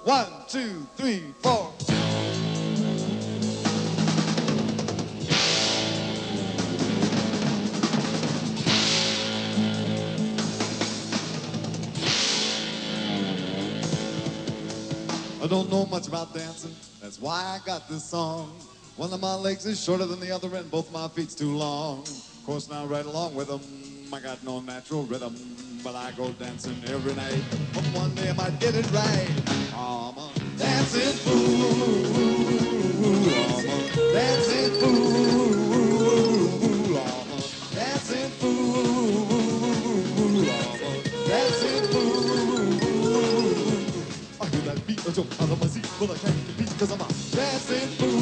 1, 2, 3, 4. I don't know much about dancing, that's why I got this song. One of my legs is shorter than the other and both my feet's too long. Of course now right along with them, I got no natural rhythm, but I go dancing every night. But one day I might get it right. I'm a dancing fool. I'm a dancing fool. I'm a dancing fool. I'm a dancing fool. I hear that beat, a joke out of my seat, but I can't compete because I'm a dancing fool.